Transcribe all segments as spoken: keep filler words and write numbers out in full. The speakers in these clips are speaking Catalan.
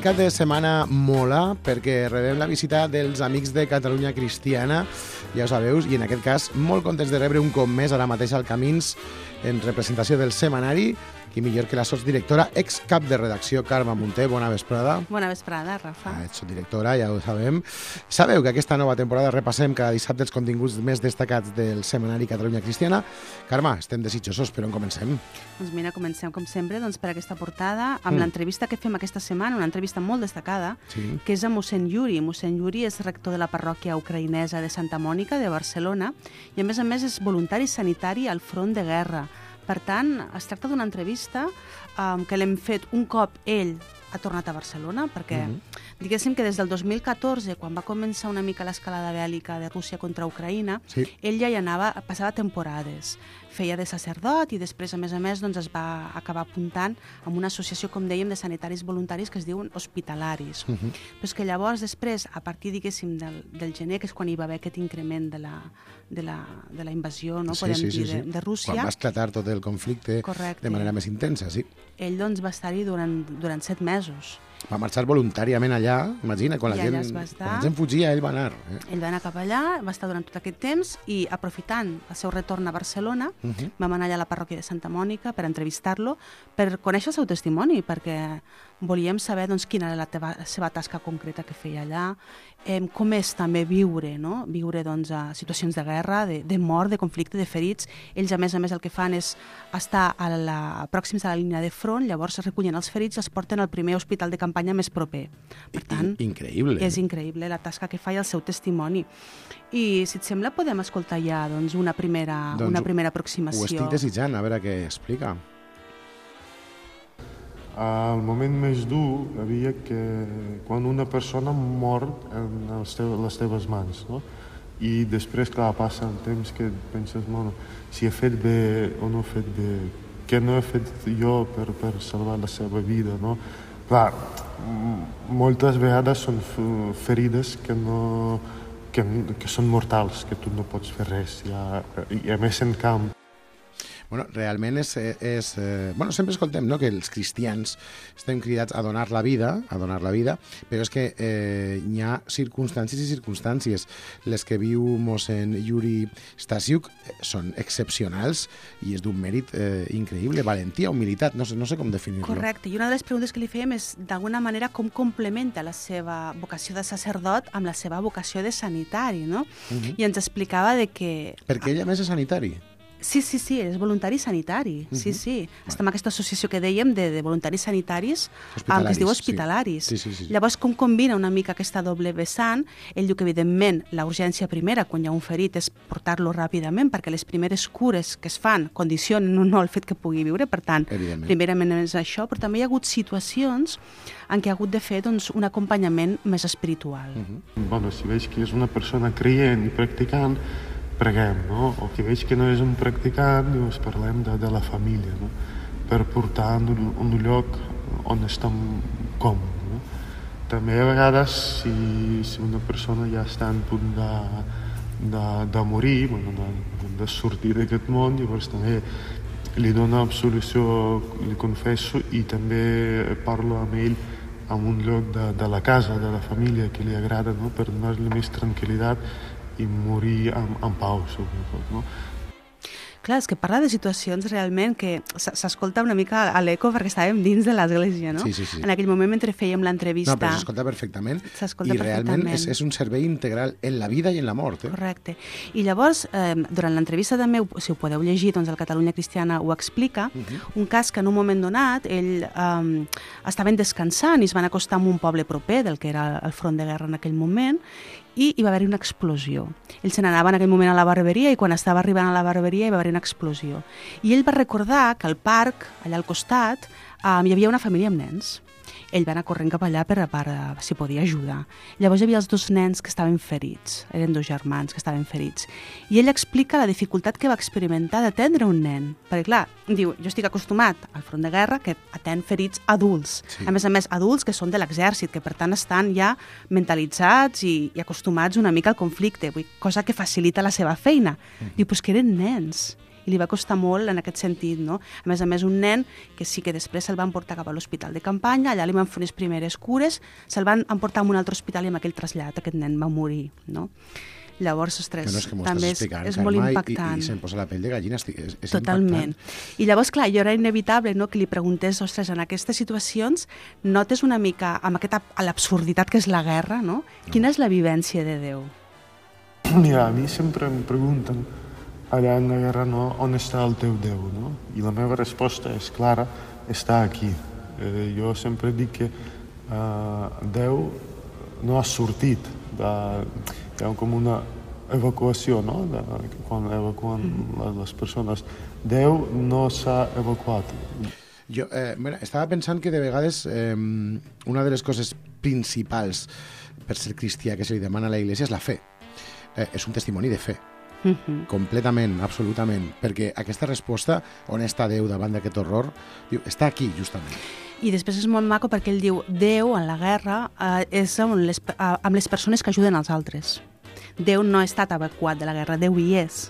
cap de setmana mola perquè rebem la visita dels amics de Catalunya Cristiana, ja ho sabeu, i en aquest cas molt contents de rebre un cop més ara mateix al Camins en representació del setmanari, qui millor que la sotsdirectora, ex-cap de redacció, Carme Munté. Bona vesprada. Bona vesprada, Rafa. Ah, ets sotsdirectora, ja ho sabem. Sabeu que aquesta nova temporada repassem cada dissabte els continguts més destacats del setmanari Catalunya Cristiana. Carme, estem desitjosos, però on comencem? Doncs mira, comencem com sempre doncs, per aquesta portada amb Mm. l'entrevista que fem aquesta setmana, una entrevista molt destacada, Sí. que és a mossèn Yuri. Mossèn Yuri és rector de la parròquia ucraïnesa de Santa Mònica, de Barcelona, i a més a més és voluntari sanitari al front de guerra. Per tant, es tracta d'una entrevista um, que l'hem fet un cop ell ha tornat a Barcelona, perquè Mhm. diguéssim que des del dos mil catorze, quan va començar una mica l'escalada bèl·lica de Rússia contra Ucraïna, Sí. ell ja hi anava, passava temporades. Feia de sacerdot i després, a més a més, doncs, es va acabar apuntant amb una associació, com dèiem, de sanitaris voluntaris que es diuen hospitalaris. Mhm. Però és que llavors, després, a partir, diguéssim, del, del gener, que és quan hi va haver aquest increment de la, de la, de la invasió, no? Sí, podem sí, sí, dir, de, sí. de Rússia, Quan va esclatar tot el conflicte Correcte. de manera més intensa, sí. ell doncs, va estar-hi durant, durant set mesos. Va marxar voluntàriament allà, imagina, quan la, I gent, allà es va estar. quan la gent fugia, ell va anar. Eh? Ell va anar cap allà, va estar durant tot aquest temps i, aprofitant el seu retorn a Barcelona, Uh -huh. vam anar allà a la parròquia de Santa Mònica per entrevistar-lo, per conèixer el seu testimoni, perquè volíem saber doncs, quina era la, teva, la seva tasca concreta que feia allà, eh, com és també viure, no? viure doncs, a situacions de guerra, de, de mort, de conflicte, de ferits. Ells, a més a més, el que fan és estar a la, pròxims a la línia de front, llavors recullen els ferits i els porten al primer hospital de campanya més proper. Per tant, In increïble. és increïble la tasca que fa i el seu testimoni. I, si et sembla, podem escoltar ja doncs, una, primera, Doncs una primera Ho aproximació. estic desitjant, a veure què explica. El moment més dur havia que quan una persona mor en els teus, les teves mans, no? I després, clar, passa el temps que penses, bueno, si he fet bé o no he fet bé, què no he fet jo per, per salvar la seva vida, no? Clar, m- moltes vegades són f- ferides que no... Que, que són mortals, que tu no pots fer res, ja, i a més en camp. Bueno, realment és... és eh, bueno, sempre escoltem, no?, que els cristians estem cridats a donar la vida, a donar la vida, però és que eh, hi ha circumstàncies i circumstàncies. Les que viu mossèn Yuri Stasiuk eh, són excepcionals i és d'un mèrit eh, increïble, valentia, humilitat, no sé, no sé com definir-lo. Correcte, i una de les preguntes que li fèiem és d'alguna manera com complementa la seva vocació de sacerdot amb la seva vocació de sanitari, no? Mhm. I ens explicava de que... Perquè ell a més és sanitari. Sí, sí, sí, és voluntari sanitari, sí, Mhm. sí. Està en aquesta associació que dèiem de, de voluntaris sanitaris, Hospitalaris, que es diu sí. hospitalaris. Sí, sí, sí. Llavors, com combina una mica aquesta doble vessant? Ell diu que, evidentment, la urgència primera, quan hi ha un ferit, és portar-lo ràpidament, perquè les primeres cures que es fan condicionen o no el fet que pugui viure, per tant, Evidentment. primerament és això, però també hi ha hagut situacions en què ha hagut de fer doncs, un acompanyament més espiritual. Mhm. Bueno, si veig que és una persona creient i practicant, preguem, no? O que veig que no és un practicant, doncs parlem de, de la família, no? Per portar en un, un lloc on estem còmodes, no? També a vegades, si, si una persona ja està en punt de, de, de morir, bueno, de, de sortir d'aquest món, llavors també li dono absolució, li confesso, i també parlo amb ell en un lloc de, de la casa, de la família, que li agrada, no? Per donar-li més tranquil·litat i morir amb, amb pau, sobretot, no? Clar, és que parla de situacions realment que s- s'escolta una mica a l'eco perquè estàvem dins de l'església, no? Sí, sí, sí. En aquell moment, mentre fèiem l'entrevista... No, però s'escolta perfectament. S'escolta I realment perfectament. és, és un servei integral en la vida i en la mort. Eh? Correcte. I llavors, eh, durant l'entrevista també, ho- si ho podeu llegir, doncs el Catalunya Cristiana ho explica, Uh -huh. un cas que en un moment donat ell eh, estaven descansant i es van acostar a un poble proper del que era el front de guerra en aquell moment i hi va haver una explosió. Ell se n'anava en aquell moment a la barberia i quan estava arribant a la barberia hi va haver una explosió. I ell va recordar que al parc, allà al costat, eh, hi havia una família amb nens. Ell va anar corrent cap allà per, per uh, si podia ajudar. Llavors hi havia els dos nens que estaven ferits, eren dos germans que estaven ferits. I ell explica la dificultat que va experimentar d'atendre un nen. Perquè, clar, diu, jo estic acostumat al front de guerra que atén ferits adults. Sí. A més a més, adults que són de l'exèrcit, que per tant estan ja mentalitzats i, i acostumats una mica al conflicte, vull, dir, cosa que facilita la seva feina. Mm. Diu, però és que eren nens. i li va costar molt en aquest sentit, no? A més a més, un nen que sí que després se'l van portar cap a l'hospital de campanya, allà li van fer unes primeres cures, se'l van emportar a un altre hospital i amb aquell trasllat aquest nen va morir, no? Llavors, ostres, no és que també és, és molt impactant. I, i se'm posa la pell de gallina, és, és Totalment. Impactant. I llavors, clar, jo era inevitable, no?, que li preguntés, ostres, en aquestes situacions notes una mica amb aquesta l'absurditat que és la guerra, no? no? Quina és la vivència de Déu? Mira, a mi sempre em pregunten allà en la guerra, no, on està el teu Déu, no? I la meva resposta és clara, està aquí. Eh, jo sempre dic que eh, Déu no ha sortit de... Hi ha com una evacuació, no?, de, quan evacuen mm. les persones. Déu no s'ha evacuat. Jo eh, mira, estava pensant que de vegades eh, una de les coses principals per ser cristià que se li demana a la Iglesia és la fe. Eh, és un testimoni de fe. Mm-hmm. Completament, absolutament. Perquè aquesta resposta, on està Déu davant d'aquest horror, diu, està aquí, justament. I després és molt maco perquè ell diu Déu en la guerra eh, és amb les, eh, amb les persones que ajuden als altres. Déu no ha estat evacuat de la guerra, Déu hi és.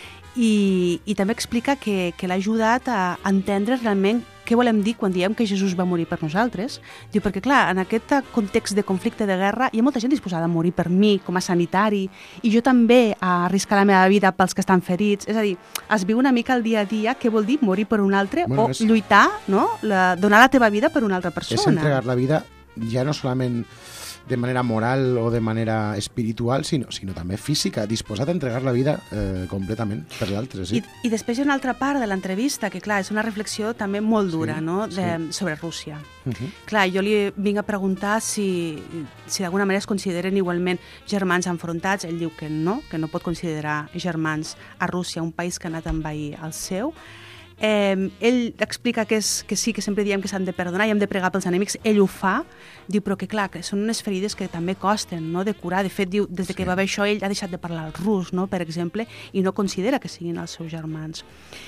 I, i també explica que, que l'ha ajudat a entendre realment què volem dir quan diem que Jesús va morir per nosaltres. Diu, perquè clar, en aquest context de conflicte de guerra hi ha molta gent disposada a morir per mi com a sanitari i jo també a arriscar la meva vida pels que estan ferits. És a dir, es viu una mica el dia a dia què vol dir morir per un altre bueno, o és... lluitar, no? La, donar la teva vida per una altra persona. És entregar la vida ja no solament de manera moral o de manera espiritual, sinó, sinó també física, disposat a entregar la vida eh, completament per l'altre. Sí. I, I després hi ha una altra part de l'entrevista, que clar, és una reflexió també molt dura, sí, no?, de, sí. sobre Rússia. Uh-huh. Clar, jo li vinc a preguntar si, si d'alguna manera es consideren igualment germans enfrontats. Ell diu que no, que no pot considerar germans a Rússia, un país que ha anat a envair el seu. Eh, ell explica que, és, que sí, que sempre diem que s'han de perdonar i hem de pregar pels enemics, ell ho fa, diu, però que clar, que són unes ferides que també costen, no?, de curar. De fet, diu, des de que sí. va haver això, ell ha deixat de parlar el rus, no?, per exemple, i no considera que siguin els seus germans.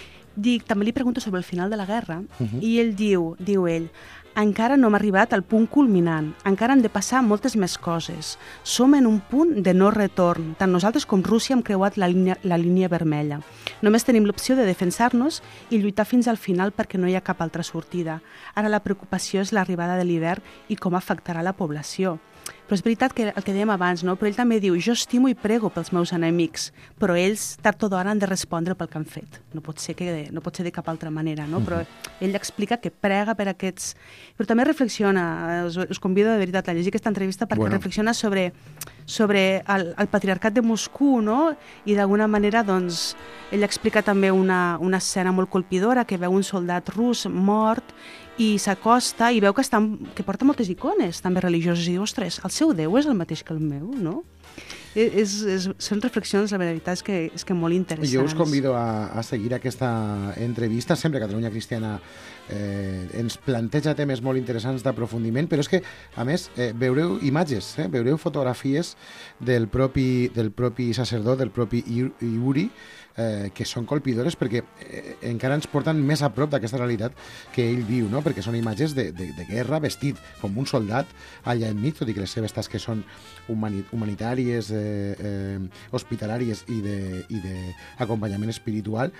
Dic, també li pregunto sobre el final de la guerra, uh-huh. i ell diu, diu ell, encara no hem arribat al punt culminant, encara han de passar moltes més coses. Som en un punt de no retorn. Tant nosaltres com Rússia hem creuat la línia, la línia vermella. Només tenim l'opció de defensar-nos i lluitar fins al final perquè no hi ha cap altra sortida. Ara la preocupació és l'arribada de l'hivern i com afectarà la població. Però és veritat que el que dèiem abans, no? Però ell també diu, jo estimo i prego pels meus enemics, però ells tard o d'hora han de respondre pel que han fet. No pot ser, que, no pot ser de cap altra manera, no? Però ell explica que prega per aquests... Però també reflexiona, us, us convido de veritat a llegir aquesta entrevista perquè bueno. reflexiona sobre, sobre el, el patriarcat de Moscou, no? I d'alguna manera, doncs, ell explica també una, una escena molt colpidora que veu un soldat rus mort i s'acosta i veu que, està, que porta moltes icones també religioses i diu, ostres, el seu Déu és el mateix que el meu, no? És, és, són reflexions, la veritat és que, és que molt interessants. Jo us convido a, a seguir aquesta entrevista. Sempre Catalunya Cristiana eh, ens planteja temes molt interessants d'aprofundiment, però és que, a més, eh, veureu imatges, eh, veureu fotografies del propi, del propi sacerdot, del propi Yuri, eh, que són colpidores perquè eh, encara ens porten més a prop d'aquesta realitat que ell viu, no? Perquè són imatges de, de, de guerra vestit com un soldat allà enmig, tot i que les seves tasques són humani humanitàries, eh, eh, hospitalàries i d'acompanyament espiritual.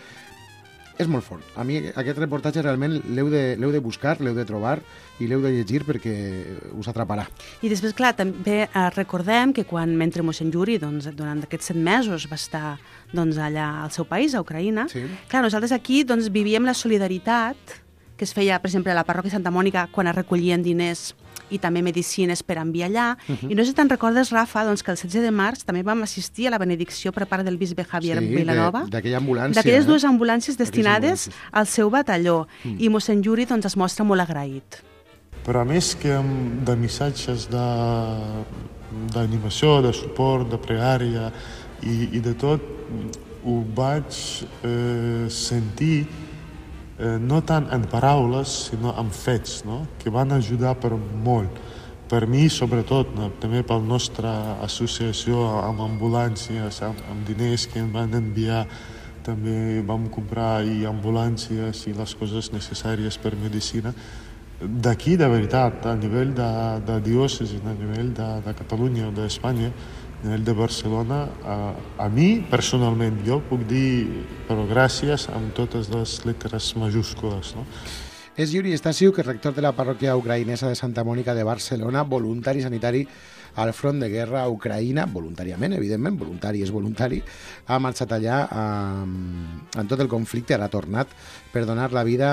És molt fort. A mi aquest reportatge realment l'heu de, l'heu de buscar, l'heu de trobar i l'heu de llegir perquè us atraparà. I després, clar, també eh, recordem que quan, mentre mossèn Yuri, doncs, durant aquests set mesos va estar doncs, allà al seu país, a Ucraïna, sí. clar, nosaltres aquí doncs, vivíem la solidaritat que es feia, per exemple, a la parròquia Santa Mònica quan es recollien diners i també medicines per enviar allà. Uh-huh. I no sé si te'n recordes, Rafa, doncs, que el setze de març també vam assistir a la benedicció per part del bisbe Javier sí, Vilanova. D'aquella ambulància. D'aquelles eh? dues ambulàncies destinades ambulàncies. al seu batalló. Mm. I mossèn Yuri doncs, es mostra molt agraït. Però a més que de missatges d'animació, de, de suport, de pregària i, i de tot, ho vaig eh, sentir Eh, no tant en paraules, sinó en fets, no? Que van ajudar per molt. Per mi, sobretot, no? També per la nostra associació amb ambulàncies, amb, amb diners que em van enviar, també vam comprar i ambulàncies i les coses necessàries per medicina. D'aquí, de veritat, a nivell de, de diòcesi, a nivell de, de Catalunya o d'Espanya, a nivell de Barcelona, a, a mi, personalment, jo puc dir, però gràcies amb totes les lletres majúscules, no? És Yuri Stasiuk, que és rector de la parròquia ucraïnesa de Santa Mònica de Barcelona, voluntari sanitari al front de guerra a Ucraïna, voluntàriament, evidentment, voluntari és voluntari, ha marxat allà amb, amb tot el conflicte, ara ha tornat per donar la vida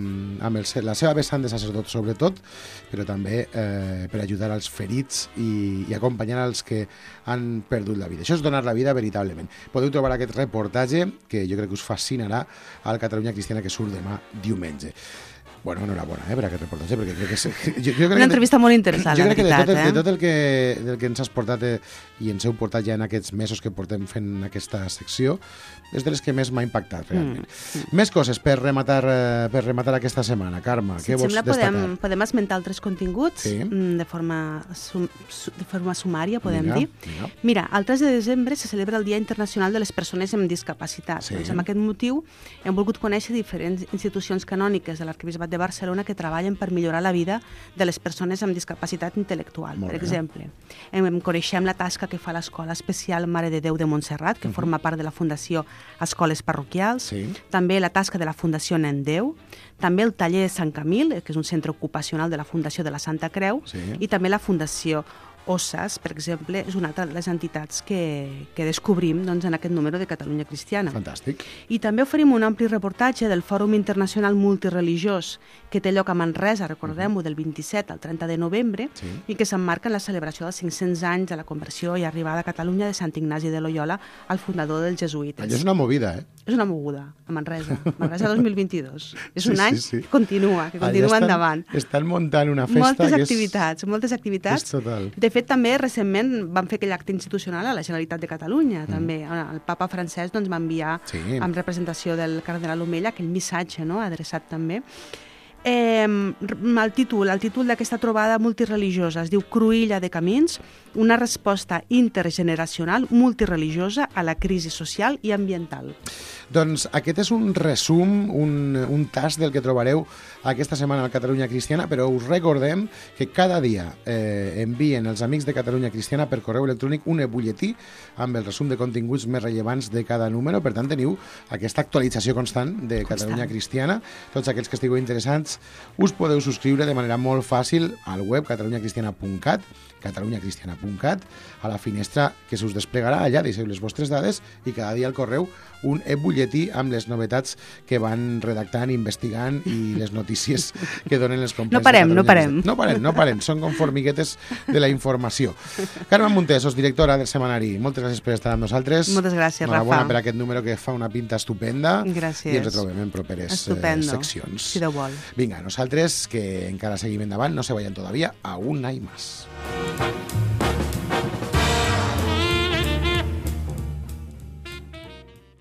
amb el, la seva vessant de sacerdot sobretot, però també eh, per ajudar als ferits i, i acompanyar els que han perdut la vida. Això és donar la vida veritablement. Podeu trobar aquest reportatge, que jo crec que us fascinarà, al Catalunya Cristiana, que surt demà diumenge. Bueno, enhorabona, eh, per aquest reportatge, perquè crec que és... Jo, jo crec una entrevista de, molt interessant, la veritat, de tot, el, eh? de tot el que, del que ens has portat eh, i ens heu portat ja en aquests mesos que portem fent aquesta secció, és de les que més m'ha impactat, realment. Mm, mm. Més coses per rematar, eh, per rematar aquesta setmana. Carme, si què vols sembla, destacar? Podem, podem esmentar altres continguts sí. de, forma, sum, de forma sumària, podem mira, dir. Mira. Mira, el tres de desembre se celebra el Dia Internacional de les Persones amb Discapacitat. Sí. Doncs amb aquest motiu hem volgut conèixer diferents institucions canòniques de l'Arquebisbat de Barcelona que treballen per millorar la vida de les persones amb discapacitat intel·lectual. Molt per bé. exemple, em coneixem la tasca que fa l'Escola Especial Mare de Déu de Montserrat, que uh -huh. forma part de la Fundació Escoles Parroquials, sí. també la tasca de la Fundació Nen Déu, també el taller Sant Camil, que és un centre ocupacional de la Fundació de la Santa Creu, sí. i també la Fundació O S A S, per exemple, és una altra de les entitats que, que descobrim doncs, en aquest número de Catalunya Cristiana. Fantàstic. I també oferim un ampli reportatge del Fòrum Internacional Multireligiós que té lloc a Manresa, recordem-ho, del vint-i-set al trenta de novembre, sí. i que s'emmarca en la celebració dels cinc-cents anys de la conversió i arribada a Catalunya de Sant Ignasi de Loyola, el fundador dels jesuïtes. Allò és una movida, eh? És una moguda, a Manresa. Manresa dos mil vint-i-dos. És sí, un any sí, sí. que continua, que continua estan, endavant. Estan muntant una festa moltes que activitats, és... moltes activitats. És total. De fet, també recentment vam fer aquell acte institucional a la Generalitat de Catalunya. Mm. També el papa Francesc doncs, va enviar, sí. amb representació del cardenal Omella, aquell missatge, no?, adreçat també. Eh, el títol, el títol d'aquesta trobada multireligiosa es diu Cruïlla de camins, una resposta intergeneracional multireligiosa a la crisi social i ambiental. Doncs aquest és un resum, un, un tast del que trobareu aquesta setmana al Catalunya Cristiana, però us recordem que cada dia eh, envien els amics de Catalunya Cristiana per correu electrònic un e-butlletí amb el resum de continguts més rellevants de cada número. Per tant, teniu aquesta actualització constant de Catalunya constant. Cristiana. Tots aquells que estigueu interessants us podeu subscriure de manera molt fàcil al web catalunya cristiana punt cat, catalunya cristiana punt cat, a la finestra que s'us desplegarà allà, deixeu les vostres dades i cada dia al correu un e-butlletí amb les novetats que van redactant, investigant i les notícies que donen les companys. No parem, no parem. No parem, no parem, són com formiguetes de la informació. Carme Montesos, directora del setmanari, moltes gràcies per estar amb nosaltres. Moltes gràcies, Rafa. Enhorabona per aquest número que fa una pinta estupenda. Gràcies. I ens retrobem en properes Estupendo. seccions. Si Déu vol. Vinga, nosaltres, que encara seguim endavant, no se vayan todavía, aún hay más.